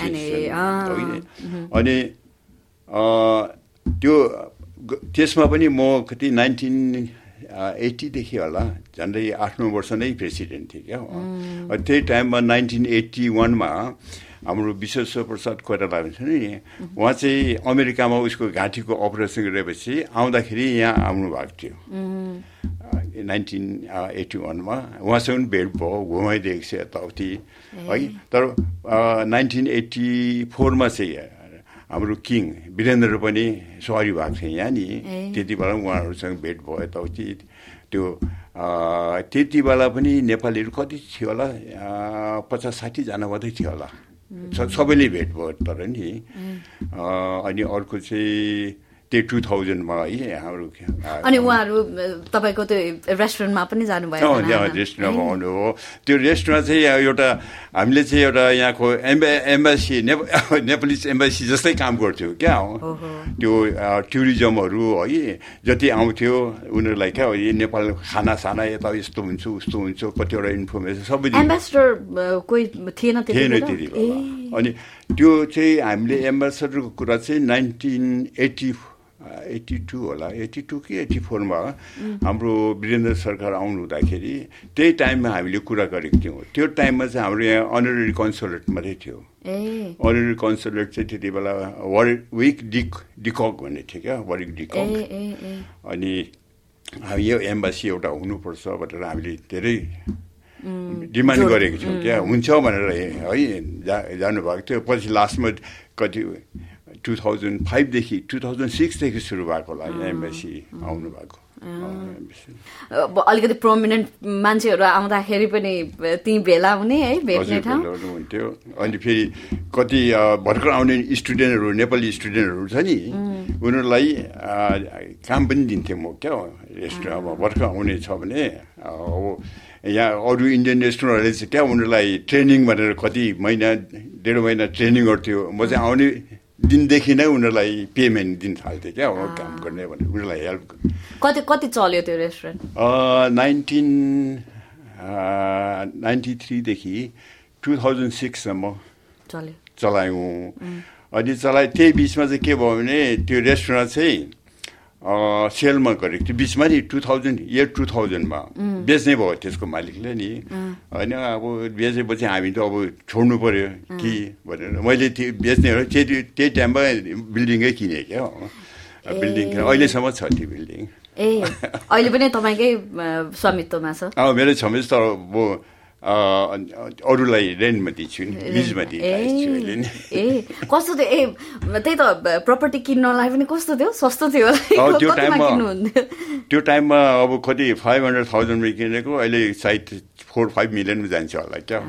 एसोसिएसन अनि त्यो त्यसमा पनि म कति नाइन्टिन एट्टीदेखि होला झन्डै आठ नौ वर्ष नै प्रेसिडेन्ट थिएँ क्या त्यही टाइममा नाइन्टिन एट्टी वानमा हाम्रो विश्वेश्वर प्रसाद कोइराला हुन्छ नि उहाँ चाहिँ अमेरिकामा उसको घाँटीको अपरेसन गरेपछि आउँदाखेरि यहाँ आउनु भएको थियो नाइन्टिन एट्टी वानमा उहाँसँग पनि भेट भयो घुमाइदिएको छ यताउति है तर नाइन्टिन एट्टी फोरमा चाहिँ हाम्रो किङ वीरेन्द्र पनि सहरी भएको थियो यहाँ नि त्यति बेला उहाँहरूसँग भेट भयो यताउति त्यो त्यति बेला पनि नेपालीहरू कति थियो होला पचास साठीजना मात्रै थियो होला सबैले भेट भयो तर नि अनि अर्को चाहिँ त्यो टु थाउजन्डमा है हाम्रो अनि उहाँहरू तपाईँको त्यो रेस्टुरेन्टमा पनि जानुभयो रेस्टुरेन्टमा आउनुभयो त्यो रेस्टुरेन्ट चाहिँ एउटा हामीले चाहिँ एउटा यहाँको एम्बे एम्बेसी नेपालिज एम्बेसी जस्तै काम गर्थ्यौँ क्या त्यो टुरिज्महरू है जति आउँथ्यो उनीहरूलाई क्या यो नेपाल खाना साना यता यस्तो हुन्छ उस्तो हुन्छ कतिवटा इन्फर्मेसन सबै एम्बेसडर कोही थिएन थिएन त्यति बेला अनि त्यो चाहिँ हामीले एम्बेसडरको कुरा चाहिँ नाइन्टिन एट्टी एट्टी टू होला एट्टी टू कि एट्टी फोरमा हाम्रो वीरेन्द्र सरकार आउनु हुँदाखेरि त्यही टाइममा हामीले कुरा गरेको थियौँ त्यो टाइममा चाहिँ हाम्रो यहाँ अनररी कन्सुलेट मात्रै थियो अनररी कन्सुलेट चाहिँ त्यति बेला वरिक विक डिक डिकक भन्ने थियो क्या वरिक डिकक अनि यो एम्बासी एउटा हुनुपर्छ भनेर हामीले धेरै डिमान्ड गरेको थियौँ क्या हुन्छ भनेर है जा जानुभएको थियो पछि लास्टमा कति टु थाउजन्ड फाइभदेखि टु थाउजन्ड सिक्सदेखि सुरु भएको होला एम्बेसी आउनु भएको अलिकति प्रोमिनेन्ट मान्छेहरू आउँदाखेरि पनि ती भेला हुने है भेट्ने ठाउँ हुन्थ्यो अनि फेरि कति भर्खर आउने स्टुडेन्टहरू नेपाली स्टुडेन्टहरू छ नि उनीहरूलाई काम पनि दिन्थेँ म क्या रेस्टुरेन्टमा भर्खर आउने छ भने अब यहाँ अरू इन्डियन रेस्टुरेन्टहरूले चाहिँ क्या उनीहरूलाई ट्रेनिङ भनेर कति महिना डेढ महिना ट्रेनिङ गर्थ्यो म चाहिँ आउने दिनदेखि नै उनीहरूलाई पेमेन्ट दिन थाल्थ्यो क्या काम गर्ने भनेर उनीहरूलाई हेल्प कति कति चल्यो त्यो रेस्टुरेन्ट नाइन्टिन नाइन्टी थ्रीदेखि टु थाउजन्ड सिक्ससम्म चलायौँ अनि चलाए त्यही बिचमा चाहिँ के भयो भने त्यो रेस्टुरेन्ट चाहिँ सेलमा गरेको थियो बिचमा नि टु थाउजन्ड इयर टु थाउजन्डमा बेच्ने भयो त्यसको मालिकले नि होइन अब बेचेपछि हामी त अब छोड्नु पर्यो कि भनेर मैले त्यो बेच्ने हो त्यही त्यही टाइममा बिल्डिङै किनेँ क्या बिल्डिङ अहिलेसम्म छ त्यो बिल्डिङ ए अहिले पनि तपाईँकै स्वामित्वमा छ अब मेरो छमेस त म अरूलाई रेन्टमा दिन्छु नि लिजमा दिन्छु ए कस्तो थियो ए त्यही त प्रपर्टी किन्नलाई पनि कस्तो थियो सस्तो थियो त्यो टाइममा त्यो टाइममा अब कति फाइभ हन्ड्रेड थाउजन्डमा किनेको अहिले सायद फोर फाइभ मिलियनमा जान्छ होला क्या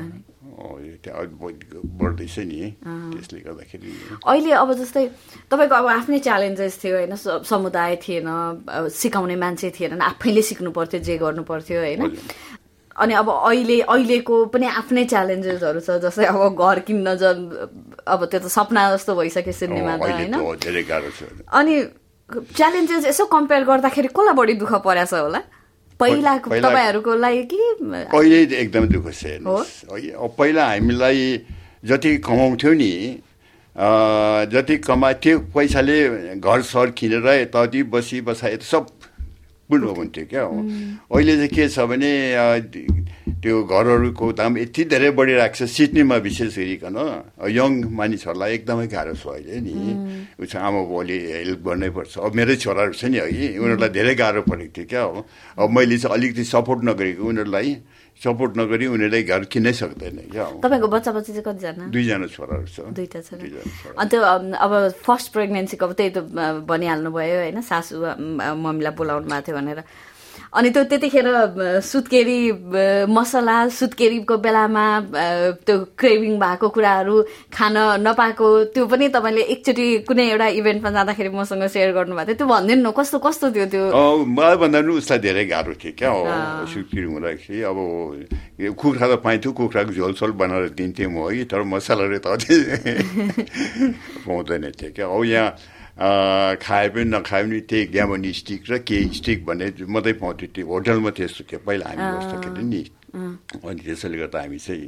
बढ्दैछ नि त्यसले गर्दाखेरि अहिले अब जस्तै तपाईँको अब आफ्नै च्यालेन्जेस थियो होइन समुदाय थिएन सिकाउने मान्छे थिएन आफैले सिक्नु पर्थ्यो जे गर्नु पर्थ्यो होइन अनि अब अहिले अहिलेको पनि आफ्नै च्यालेन्जेसहरू छ जस्तै अब घर किन्न ज अब त्यो त सपना जस्तो भइसक्यो सिडनीमा त होइन अनि च्यालेन्जेस यसो कम्पेयर गर्दाखेरि कसलाई बढी दुःख परेछ होला पहिलाको तपाईँहरूको लागि कि अहिले एकदमै दुःख छ पहिला हामीलाई जति कमाउँथ्यौँ नि जति कमा त्यो पैसाले घर सर किनेर यताउति बसी बसाइ सब पुनः हुन्थ्यो क्या हो अहिले चाहिँ के छ भने त्यो घरहरूको दाम यति धेरै बढिरहेको छ सिडनीमा विशेष गरिकन यङ मानिसहरूलाई एकदमै गाह्रो छ अहिले नि उसको आमा बाउले हेल्प गर्नै पर्छ अब मेरै छोराहरू छ नि है उनीहरूलाई धेरै गाह्रो परेको थियो क्या हो अब मैले चाहिँ अलिकति सपोर्ट नगरेको उनीहरूलाई सपोर्ट नगरी उनीहरूले घर किन्नै सक्दैन क्या तपाईँको बच्चा बच्ची चाहिँ कतिजना दुईजना छोराहरू छ दुईटा छ अनि त्यो अब फर्स्ट प्रेग्नेन्सीको अब त्यही त भनिहाल्नु भयो होइन सासू मम्मीलाई बोलाउनु भएको थियो भनेर अनि त्यो त्यतिखेर सुत्केरी मसला सुत्केरीको बेलामा त्यो क्रेभिङ भएको कुराहरू खान नपाएको त्यो पनि तपाईँले एकचोटि कुनै एउटा इभेन्टमा जाँदाखेरि मसँग सेयर गर्नुभएको थियो त्यो भनिदिनु न कस्तो कस्तो थियो त्यो मलाई भन्दा पनि उसलाई धेरै गाह्रो थियो क्या हो सुत्केरी हुँदाखेरि अब कुखुरा त पाइन्थ्यो कुखुराको झोलसोल बनाएर दिन्थेँ म है तर मसलाहरू त पाउँदैन थियो क्या अब यहाँ खाए पनि नखाए पनि त्यही ग्यामन स्टिक र के स्टिक भन्ने मात्रै पाउँथ्यो त्यो होटलमा त्यस्तो थियो पहिला हामी बस्दाखेरि नि अनि त्यसैले गर्दा हामी चाहिँ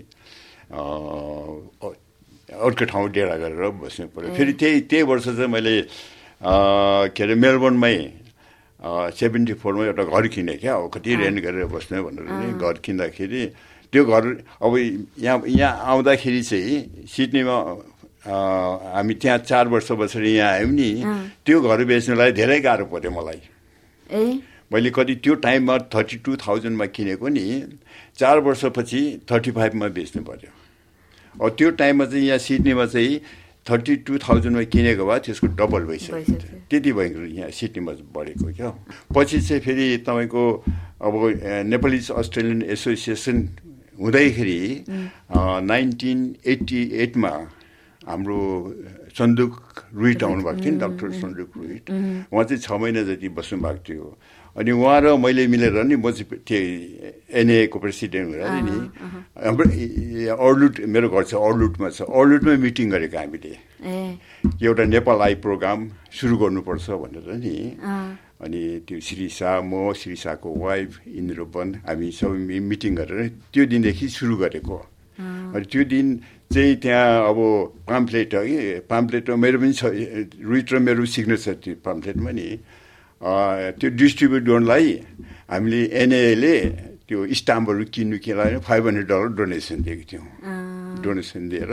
अर्को ठाउँ डेरा गरेर बस्नु पऱ्यो फेरि त्यही त्यही वर्ष चाहिँ मैले के अरे मेलबोर्नमै सेभेन्टी फोरमा एउटा घर किनेँ क्या अब कति रेन्ट गरेर बस्ने भनेर नि घर किन्दाखेरि त्यो घर अब यहाँ यहाँ आउँदाखेरि चाहिँ सिडनीमा हामी त्यहाँ चार वर्ष बसेर यहाँ आयौँ नि त्यो घर बेच्नलाई धेरै गाह्रो पऱ्यो मलाई मैले कति त्यो टाइममा थर्टी टू थाउजन्डमा किनेको नि चार वर्षपछि थर्टी फाइभमा बेच्नु पऱ्यो अब त्यो टाइममा चाहिँ यहाँ सिडनीमा चाहिँ थर्टी टू थाउजन्डमा किनेको भए त्यसको डबल भइसक्यो त्यति भएको यहाँ सिडनीमा बढेको क्या पछि चाहिँ फेरि तपाईँको अब नेपालिज अस्ट्रेलियन एसोसिएसन हुँदैखेरि नाइन्टिन एट्टी एटमा हाम्रो सन्दुक रुइट आउनुभएको थियो नि डाक्टर सन्दुक रुइट उहाँ चाहिँ छ महिना जति बस्नु भएको थियो अनि उहाँ र मैले मिलेर नि म चाहिँ त्यो एनएएको प्रेसिडेन्ट हुँदा नि हाम्रो अर्लुट मेरो घर चाहिँ अर्लुटमा छ अर्लुटमै मिटिङ गरेको हामीले एउटा नेपाल आई प्रोग्राम सुरु गर्नुपर्छ भनेर नि अनि त्यो श्री शाह म श्री शाहको वाइफ इन्द्रबन हामी सबै मिटिङ गरेर त्यो दिनदेखि सुरु गरेको अनि त्यो दिन चाहिँ त्यहाँ अब पाम्फलेट है पाम्फलेट मेरो पनि छ रुइट र मेरो सिग्नेचर थियो पाम्फलेटमा नि त्यो डिस्ट्रिब्युट गर्नलाई हामीले एनएले त्यो स्टाम्पहरू किन्नु किन फाइभ हन्ड्रेड डलर डोनेसन दिएको थियौँ डोनेसन दिएर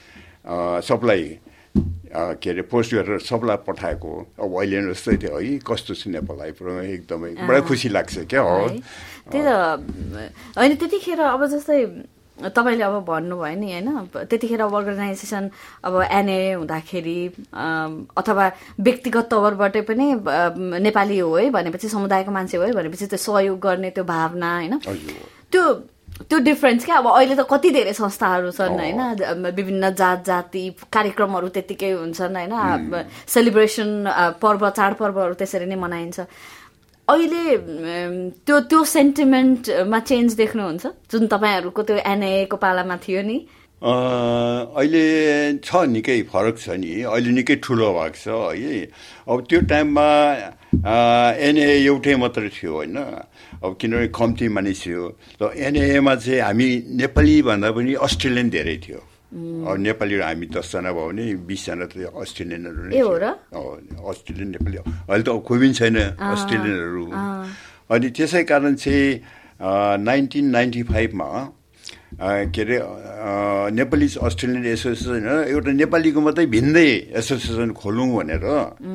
सबलाई के अरे पोस्ट गरेर सबलाई पठाएको अब अहिले जस्तै थियो है कस्तो छ नेपाल आइपुग्नु एकदमै बडा खुसी लाग्छ क्या हो त्यही त होइन त्यतिखेर अब जस्तै तपाईँले अब भन्नुभयो नि होइन त्यतिखेर अर्गनाइजेसन अब एनए हुँदाखेरि अथवा व्यक्तिगत तवरबाटै पनि नेपाली हो है भनेपछि समुदायको मान्छे हो है भनेपछि त्यो सहयोग गर्ने त्यो भावना होइन त्यो त्यो डिफरेन्स क्या अब अहिले त कति धेरै संस्थाहरू छन् होइन विभिन्न जात जाति कार्यक्रमहरू त्यत्तिकै हुन्छन् होइन सेलिब्रेसन पर्व चाडपर्वहरू त्यसरी नै मनाइन्छ अहिले त्यो त्यो सेन्टिमेन्टमा चेन्ज देख्नुहुन्छ जुन तपाईँहरूको त्यो एनएएको पालामा थियो नि अहिले छ निकै फरक छ नि अहिले निकै ठुलो भएको छ है अब त्यो टाइममा एनए एउटै मात्रै थियो होइन अब किनभने कम्ती मानिस थियो र एनएमा चाहिँ हामी नेपाली भन्दा पनि अस्ट्रेलियन धेरै थियो नेपाली हामी दसजना भयो भने बिसजना त अस्ट्रेलियनहरू नै अस्ट्रेलियन नेपाली अहिले त कोही पनि छैन अस्ट्रेलियनहरू अनि त्यसै कारण चाहिँ नाइन्टिन नाइन्टी फाइभमा के अरे नेपालिज अस्ट्रेलियन एसोसिएसन एउटा नेपालीको मात्रै भिन्दै एसोसिएसन खोलौँ भनेर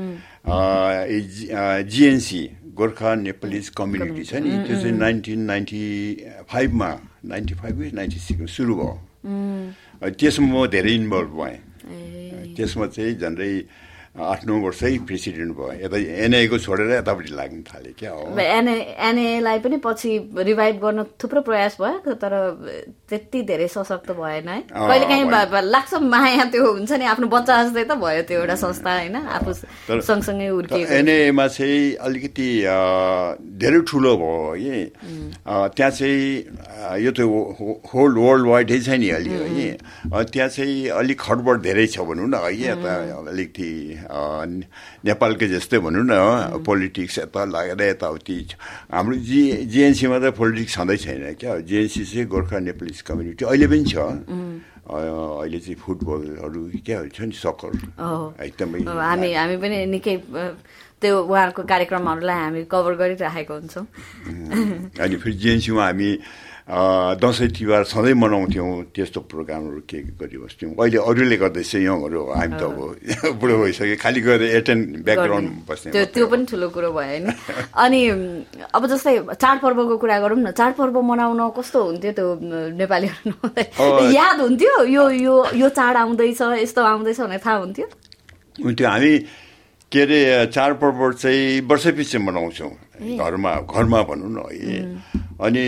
जिएनसी गोर्खा नेपालिज कम्युनिटी छ नि त्यो चाहिँ नाइन्टिन नाइन्टी फाइभमा नाइन्टी फाइभ नाइन्टी सिक्समा सुरु भयो त्यसमा म धेरै इन्भल्भ भएँ त्यसमा चाहिँ झन्डै आठ नौ वर्षै प्रेसिडेन्ट भयो यता एनआईको छोडेर यतापट्टि लाग्न थालेँ क्या हो एनए एनएलाई पनि पछि रिभाइभ गर्न थुप्रो प्रयास भयो तर त्यति धेरै सशक्त भएन है कहिले काहीँ लाग्छ माया त्यो हुन्छ नि आफ्नो बच्चा जस्तै त भयो त्यो एउटा संस्था होइन आफू सँगसँगै हुर्किएको एनएमा चाहिँ अलिकति धेरै ठुलो भयो है त्यहाँ चाहिँ यो त होल वर्ल्ड वाइडै छ नि अलि है त्यहाँ चाहिँ अलिक खडबड धेरै छ भनौँ न है यता अलिकति नेपालकै जस्तै भनौँ न पोलिटिक्स यता लागेर यताउति हाम्रो जी जिएनसीमा त पोलिटिक्स छँदै छैन क्या जिएनसी चाहिँ गोर्खा नेपालिज कम्युनिटी अहिले पनि छ अहिले चाहिँ फुटबलहरू क्या छ नि सकर एकदमै हामी हामी पनि निकै त्यो उहाँहरूको कार्यक्रमहरूलाई हामी कभर गरिराखेको हुन्छौँ अनि फेरि जिएनसीमा हामी दसैँ तिहार सधैँ मनाउँथ्यौँ त्यस्तो प्रोग्रामहरू के गरिबस्थ्यौँ अहिले अरूले गर्दैछ यङहरू हामी त अब बुढो भइसक्यो खालि गएर एटेन्ड ब्याकग्राउन्ड बस्ने त्यो त्यो पनि ठुलो कुरो भयो नि अनि अब जस्तै चाडपर्वको कुरा गरौँ न चाडपर्व मनाउन कस्तो हुन्थ्यो त्यो नेपालीहरू याद हुन्थ्यो यो यो यो चाड आउँदैछ यस्तो आउँदैछ भनेर थाहा हुन्थ्यो हुन्थ्यो हामी के अरे चाडपर्व चाहिँ वर्षपछि मनाउँछौँ घरमा घरमा भनौँ न है अनि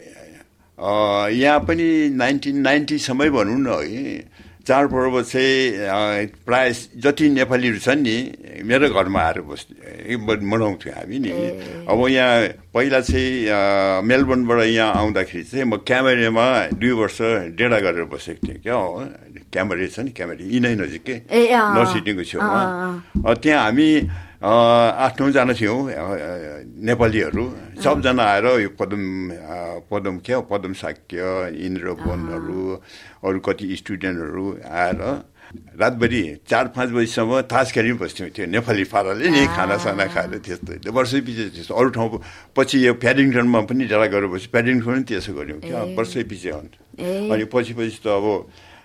यहाँ पनि नाइन्टिन नाइन्टीसम्मै भनौँ न है चाडपर्व चाहिँ प्राय जति नेपालीहरू छन् नि मेरो घरमा आएर बस्ने मनाउँथ्यौँ हामी नि अब यहाँ पहिला चाहिँ मेलबर्नबाट यहाँ आउँदाखेरि चाहिँ म क्यामेरामा दुई वर्ष डेढा गरेर बसेको थिएँ क्या हो क्यामेरा छ नि क्यामेरा यिनै नजिकै नर्थ सिटीको छेउमा त्यहाँ हामी आठ नौजना थियौँ नेपालीहरू सबजना आएर यो पदम पदम क्या पदम साक्य इन्द्रवनहरू अरू कति स्टुडेन्टहरू आएर रातभरि चार पाँच बजीसम्म तास खेली बस्थ्यौँ त्यो नेपाली पाराले नि खानासाना खाएर त्यस्तो वर्षै पछि त्यस्तो अरू ठाउँ पछि यो प्याडिङटनमा पनि डेढा गरेर बस्यो प्याडिङटन पनि त्यसो गऱ्यौँ क्या वर्षै पछि अनि पछि पछि त अब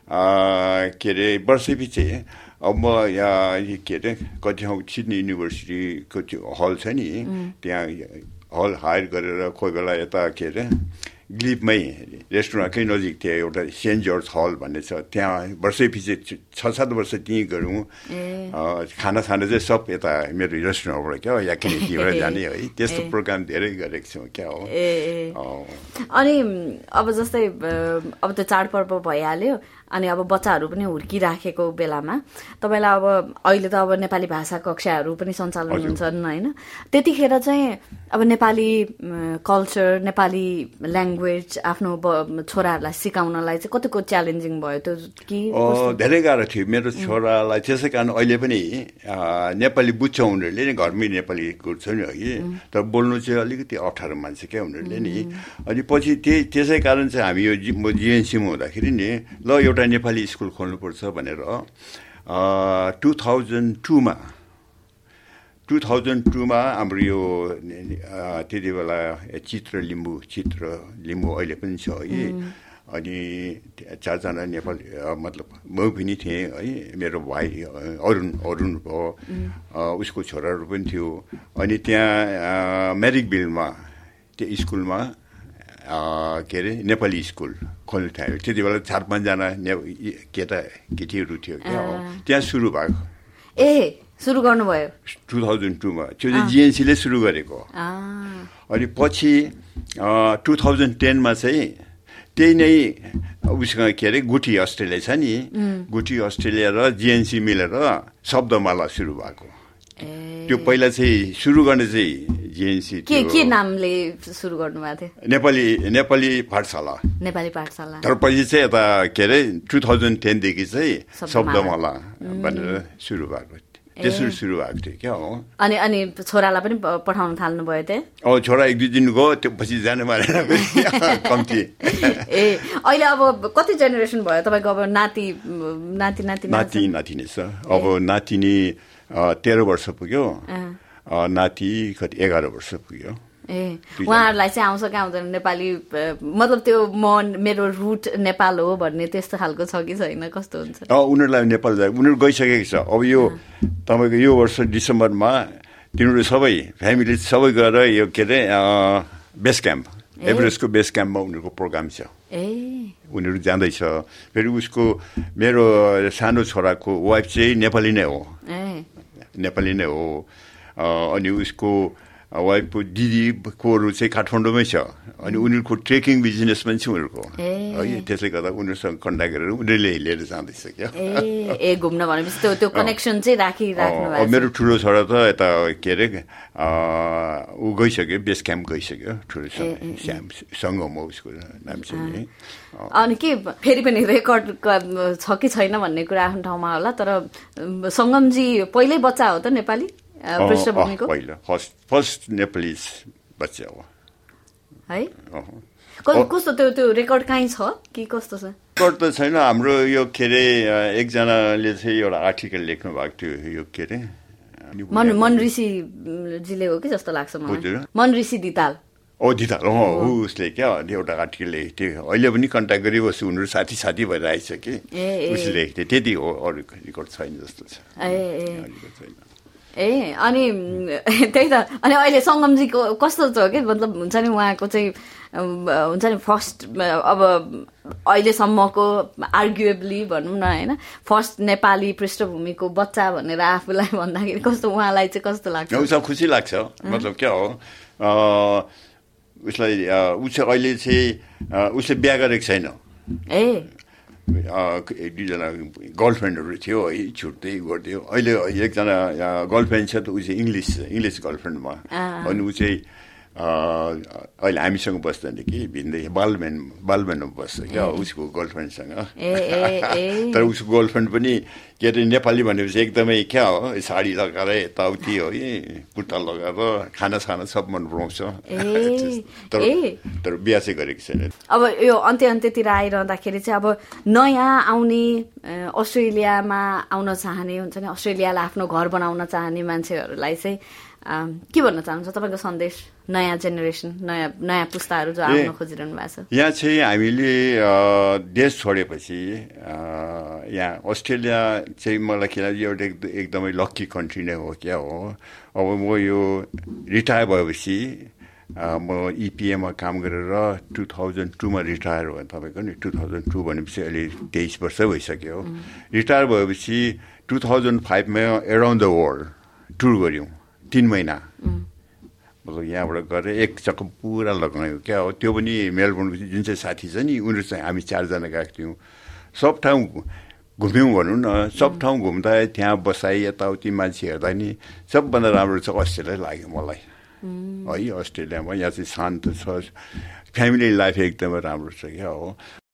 के अरे वर्षै पछि अब म यहाँ के अरे कति ठाउँ सिडनी युनिभर्सिटीको त्यो हल छ नि त्यहाँ हल हायर गरेर कोही बेला यता के अरे ग्लिपमै रेस्टुरेन्टकै नजिक थियो एउटा सेन्ट जर्ज हल भन्ने छ त्यहाँ वर्षै पछि छ सात वर्ष त्यहीँ गऱ्यौँ खाना खाना चाहिँ सब यता मेरो रेस्टुरेन्टबाट क्या या किन त्यहीँबाट जाने है त्यस्तो प्रोग्राम धेरै गरेको छौँ क्या हो अनि अब जस्तै अब त्यो चाडपर्व भइहाल्यो अनि अब बच्चाहरू पनि हुर्किराखेको बेलामा तपाईँलाई अब अहिले त अब नेपाली भाषा कक्षाहरू पनि सञ्चालन हुन्छन् होइन त्यतिखेर चाहिँ अब नेपाली कल्चर नेपाली ल्याङ्ग्वेज आफ्नो छोराहरूलाई सिकाउनलाई चाहिँ कतिको च्यालेन्जिङ भयो त्यो कि धेरै गाह्रो थियो मेरो छोरालाई त्यसै कारण अहिले पनि नेपाली बुझ्छ उनीहरूले नि घरमै नेपाली गर्छ नि है तर बोल्नु चाहिँ अलिकति अप्ठ्यारो मान्छे क्या उनीहरूले नि अनि पछि त्यही त्यसै कारण चाहिँ हामी यो म जिएनसीमा हुँदाखेरि नि ल एउटा नेपाली स्कुल खोल्नुपर्छ भनेर टु थाउजन्ड टूमा टु थाउजन्ड टूमा हाम्रो यो त्यति बेला चित्र लिम्बू चित्र लिम्बू अहिले पनि छ है अनि चारजना नेपाली मतलब म पनि थिएँ है मेरो भाइ अरुण अरुण भयो उसको छोराहरू पनि थियो अनि त्यहाँ मेरिकभिलमा त्यो स्कुलमा के अरे नेपाली स्कुल खोल्नु थाल्यो त्यति बेला चार पाँचजना ने केटा केटीहरू थियो क्या त्यहाँ सुरु भएको ए सुरु गर्नुभयो टु थाउजन्ड टूमा त्यो चाहिँ जिएनसीले सुरु गरेको अनि पछि टु थाउजन्ड टेनमा चाहिँ त्यही नै उसको के अरे गुठी अस्ट्रेलिया छ नि गुठी अस्ट्रेलिया र जिएनसी मिलेर शब्दमाला सुरु भएको त्यो पहिला चाहिँ सुरु गर्ने चाहिँ जिएनसी के के नामले सुरु गर्नुभएको थियो नेपाली नेपाली पाठशाला नेपाली पाठशाला तर पछि चाहिँ यता के अरे टु थाउजन्ड टेनदेखि चाहिँ शब्दमाला भनेर सुरु भएको त्यसरी सुरु भएको थियो क्या हो अनि अनि छोरालाई पनि पठाउन थाल्नु भयो त्यहाँ अब छोरा एक दुई दिन गयो त्यो पछि जानु मारेन कम्ती ए अहिले अब कति जेनेरेसन भयो तपाईँको अब नाति नाति नाति नाति नातिनी छ अब नातिनी तेह्र वर्ष पुग्यो नाति कति एघार वर्ष पुग्यो ए उहाँहरूलाई चाहिँ आउँछ कि आउँदैन नेपाली मतलब त्यो म मेरो रुट नेपाल हो भन्ने त्यस्तो खालको छ कि छैन कस्तो हुन्छ उनीहरूलाई नेपाल जाए उनीहरू गइसकेको छ अब यो तपाईँको यो वर्ष डिसेम्बरमा तिनीहरू सबै फ्यामिली सबै गएर यो के अरे बेस क्याम्प एभरेस्टको बेस क्याम्पमा उनीहरूको प्रोग्राम छ ए उनीहरू जाँदैछ फेरि उसको मेरो सानो छोराको वाइफ चाहिँ नेपाली नै हो नेपाली नै हो अनि उसको वाइफको दिदीकोहरू चाहिँ काठमाडौँमै छ अनि उनीहरूको ट्रेकिङ बिजनेस पनि छ उनीहरूको है त्यसले गर्दा उनीहरूसँग कन्ट्याक्ट गरेर उनीहरूले लिएर जाँदैछ क्या ए घुम्न भनेपछि त्यो त्यो कनेक्सन चाहिँ राखिराख्नु भएको मेरो ठुलो छोरा त यता के अरे ऊ गइसक्यो बेस क्याम्प गइसक्यो ठुलो श्याम सङ्गम हो उसको नाम चाहिँ अनि के फेरि पनि रेकर्ड छ कि छैन भन्ने कुरा आफ्नो ठाउँमा होला तर सङ्गमजी पहिल्यै बच्चा हो त नेपाली पृष्ठभूमिको पहिलो फर्स्ट फर्स्ट नेपाली बच्चा हो है कस्तो त्यो त्यो रेकर्ड कहीँ छ कि कस्तो छ रेकर्ड त छैन हाम्रो यो के अरे एकजनाले चाहिँ एउटा आर्टिकल लेख्नु भएको थियो यो के अरे मन मन ऋषिजीले हो कि जस्तो लाग्छ मलाई मन ऋषि दिताल ओ दिताल हो उसले क्या एउटा आर्टिकल लेखेको थियो अहिले पनि कन्ट्याक्ट गरिबस्छु उनीहरू साथी साथी भएर आइछ कि उसले लेखेको थियो त्यति हो अरू रेकर्ड छैन जस्तो छ छैन ए अनि त्यही त अनि अहिले सङ्गमजीको कस्तो छ कि मतलब हुन्छ नि उहाँको चाहिँ हुन्छ नि फर्स्ट अब अहिलेसम्मको आर्गुएबली भनौँ न होइन फर्स्ट नेपाली पृष्ठभूमिको बच्चा भनेर आफूलाई भन्दाखेरि कस्तो उहाँलाई चाहिँ कस्तो लाग्छ उसलाई खुसी लाग्छ मतलब क्या हो उसलाई ऊ चाहिँ अहिले चाहिँ उसले बिहा गरेको छैन ए एक दुईजना गर्लफ्रेन्डहरू थियो है छुट्दै गरिदियो अहिले एकजना गर्लफ्रेन्ड छ त ऊ चाहिँ इङ्ग्लिस इङ्ग्लिस गर्लफ्रेन्डमा अनि ऊ चाहिँ अहिले हामीसँग बस्दैन कि भिन्दै बालमेन बालमेनमा बस्छ क्या उसको गर्लफ्रेन्डसँग तर उसको गर्लफ्रेन्ड पनि के अरे नेपाली भनेपछि एकदमै क्या हो साडी लगाएर यताउति हो कि कुर्ता लगाएर खाना साना सब मन पराउँछ तर तर बिहा चाहिँ गरेको छैन अब यो अन्त्य अन्त्यतिर आइरहँदाखेरि चाहिँ अब नयाँ आउने अस्ट्रेलियामा आउन चाहने हुन्छ नि अस्ट्रेलियालाई आफ्नो घर बनाउन चाहने मान्छेहरूलाई चाहिँ के भन्न चाहनुहुन्छ तपाईँको सन्देश नयाँ जेनेरेसन नयाँ नयाँ पुस्ताहरू जो आउन खोजिरहनु भएको छ यहाँ चाहिँ हामीले देश छोडेपछि यहाँ अस्ट्रेलिया चाहिँ मलाई किन एउटा एकदमै लक्की कन्ट्री नै हो क्या हो अब म यो रिटायर भएपछि म इपिएमा काम गरेर टु थाउजन्ड टूमा रिटायर भयो तपाईँको नि टु थाउजन्ड टू भनेपछि अहिले तेइस वर्ष भइसक्यो रिटायर भएपछि टु थाउजन्ड फाइभमा एराउन्ड द वर्ल्ड टुर गऱ्यौँ तीन महिना मतलब यहाँबाट गएर एक चक्कर पुरा लगायौँ क्या हो त्यो पनि मेलबोर्नको जुन चाहिँ साथी छ नि उनीहरू चाहिँ हामी चारजना गएको थियौँ सब ठाउँ घुम्यौँ भनौँ न सब ठाउँ घुम्दा त्यहाँ बसाइ यताउति मान्छे हेर्दा नि सबभन्दा राम्रो चाहिँ अस्ट्रेलिया लाग्यो मलाई है अस्ट्रेलियामा यहाँ चाहिँ शान्त छ फ्यामिली लाइफ एकदमै राम्रो छ क्या हो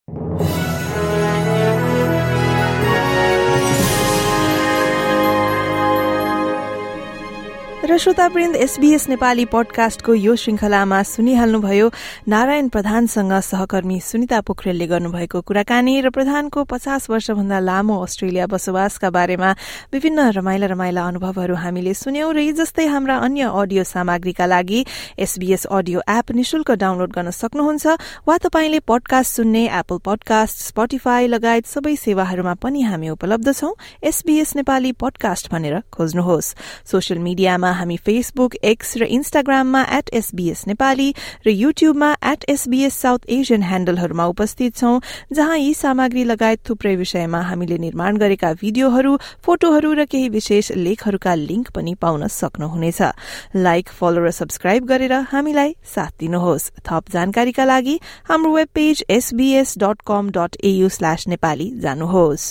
र श्रोतावृन्द एसबीएस नेपाली पडकास्टको यो श्रृंखलामा सुनिहाल्नुभयो नारायण प्रधानसँग सहकर्मी सुनिता पोखरेलले गर्नुभएको कुराकानी र प्रधानको पचास वर्षभन्दा लामो अस्ट्रेलिया बसोबासका बारेमा विभिन्न रमाइला रमाइला अनुभवहरू हामीले सुन्यौं र यी जस्तै हाम्रा अन्य अडियो सामग्रीका लागि एसबीएस अडियो एप निशुल्क डाउनलोड गर्न सक्नुहुन्छ वा तपाईंले पडकास्ट सुन्ने एप्पल पडकास्ट स्पोटिफाई लगायत सबै सेवाहरूमा पनि हामी उपलब्ध छौं एसबीएस नेपाली पडकास्ट भनेर खोज्नुहोस् सोशल मिडियामा हामी फेसबुक एक्स र इन्स्टाग्राममा एट एसबीएस नेपाली र युट्युबमा एट एसबीएस साउथ एशियन ह्याण्डलहरूमा उपस्थित छौं जहाँ यी सामग्री लगायत थुप्रै विषयमा हामीले निर्माण गरेका भिडियोहरू फोटोहरू र केही विशेष लेखहरूका लिंक पनि पाउन सक्नुहुनेछ लाइक फलो र सब्स्क्राइब गरेर हामीलाई साथ दिनुहोस् थप जानकारीका लागि हाम्रो web page SBS dot com dot AU slash Nepali जानुहोस्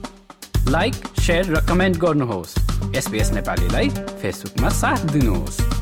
लाइक शेयर र कमेन्ट गर्नुहोस् एसबीएस नेपालीलाई फेसबुकमा साथ दिनुहोस्